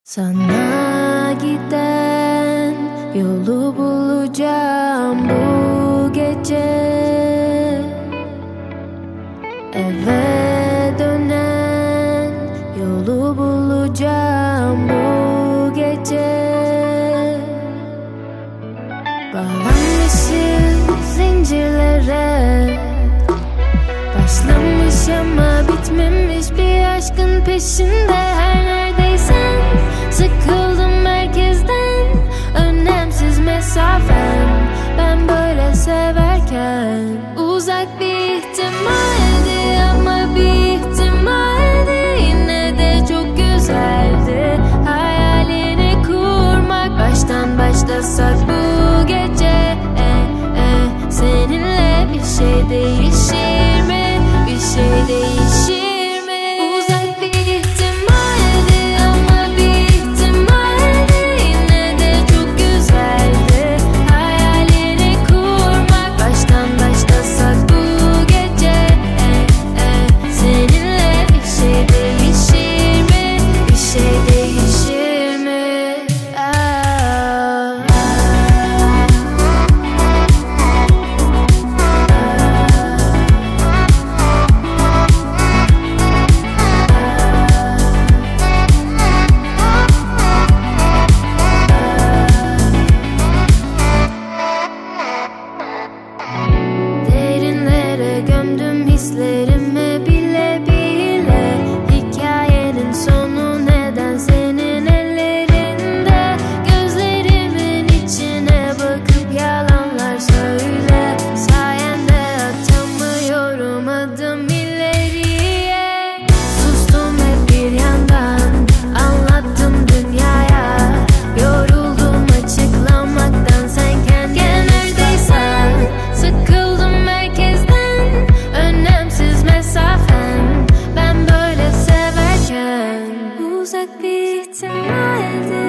Sana giden yolu bulacağım bu gece. Eve dönen yolu bulacağım bu gece. Bağlanmışım zincirlere, başlamış ama bitmemiş bir aşkın peşinde. Her neredeysen sıkıldım merkezden, önemsiz mesafen. Ben böyle severken uzak bir ihtimaldi ama bir ihtimaldi. Yine de çok güzeldi hayalini kurmak. Baştan başlasak bu gece, seninle bir şey değişir mi? Bir şey değişir mi? Uzak bir ihtimaldi ama bir ihtimaldi. Yine de çok güzeldi hayalini kurmak. Baştan başlasak bu gece, seninle bir şey değişir mi? Bir şey değişir mi? Derinlere gömdüm hislerimi bile bile. Hikayenin sonu neden senin ellerinde? Gözlerimin içine bakıp yalanlar söyle. Sayende atamıyorum adım ileriye. Sustum hep bir yandan, anlattım dünyaya. Yoruldum açıklamaktan, sen kendin neredeysen. Sıkıldım merkezden, önemsiz mesafen. Ben böyle severken uzak bir ihtimaldi